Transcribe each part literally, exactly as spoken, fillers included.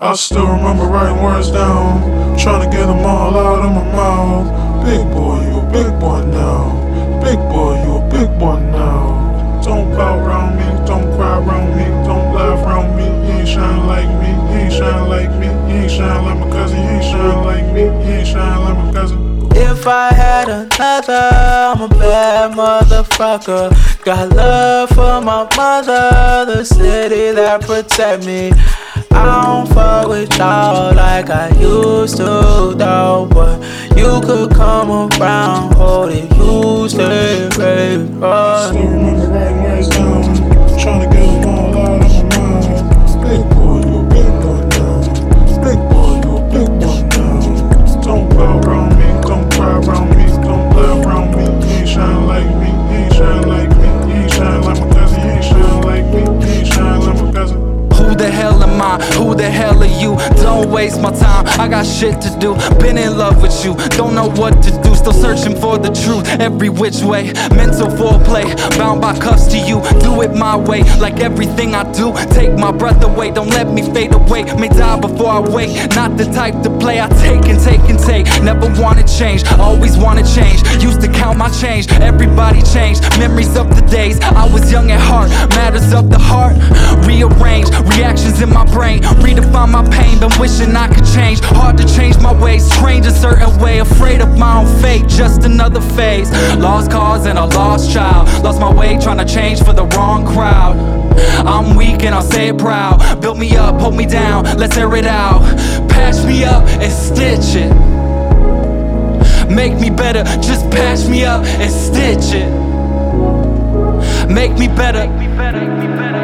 I still remember writing words down, trying to get them all out of my mouth. Big boy, you a big boy now. Big boy, you a big boy now. Don't pout around me, don't cry around me, don't laugh around me. You ain't shine like me, you ain't shine like me, you ain't shine like my cousin, you ain't shine like me, you ain't shine like my cousin. If I had another, I'm a bad motherfucker. Got love for my mother, the city that protect me. I don't fuck with y'all like I used to, though. But you could come around, hold it, you stay ready. I still remember writing words down, trying to get them all out of my mouth. Big boy, you a big boy now. Big boy, you a big boy now. Don't pout around me, don't cry around me, don't laugh around me. You ain't shine like me, you ain't shine like me, you ain't shine like my cousin, you ain't shine like me, you ain't shine like my cousin. Who the hell am I? Who the hell are you? Don't waste my time, I got shit to do. Been in love with you, don't know what to do. Still searching for the truth, every which way. Mental foreplay, bound by cuffs to you. Do it my way, like everything I do. Take my breath away, don't let me fade away. May die before I wake, not the type to play. I take and take and take, never wanna change, always wanna change. Used to count my change, everybody changed. Memories of the days, I was young at heart. Matters of the heart, rearrange. Reactions in my brain, redefine my pain. Been wishing I could change, hard to change my ways. Trained a certain way, afraid of my own fate. Just another phase, lost cause and a lost child. Lost my way trying to change for the wrong crowd. I'm weak and I'll say it proud. Build me up, hold me down, let's air it out. Patch me up and stitch it. Make me better, just patch me up and stitch it. Make me better, make me better, make me better.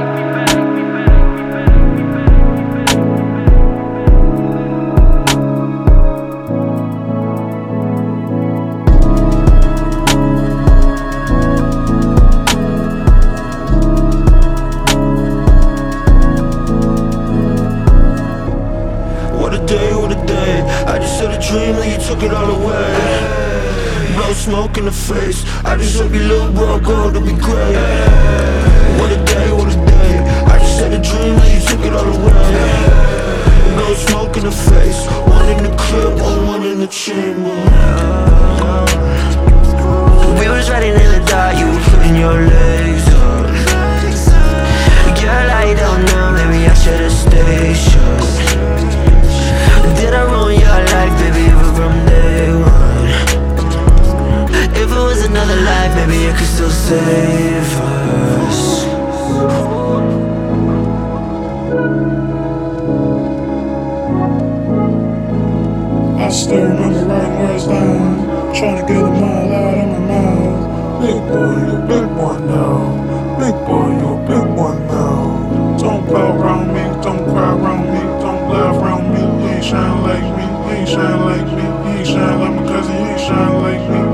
I just had a dream that you took it all away. Blow smoke in the face, I just hope your little bro go to be great. What a day, what a day, I just had a dream that you took it all away. Blow smoke in the face, one in the crib, one, one in the chamber. We was riding in the dark, you were putting your legs up. Girl, I don't know, maybe I should've stayed sure. Did I ruin your life, baby, even from day one? If it was another life, maybe it could still save us. I still remember writing words down, trying to get them all out of my mouth. Big boy, you a big boy now. Big boy, you a big boy now. Don't pout around me, don't cry around me, don't laugh around me. You ain't shine like me, you ain't shine like me, you ain't shine like my cousin, you ain't shine like me.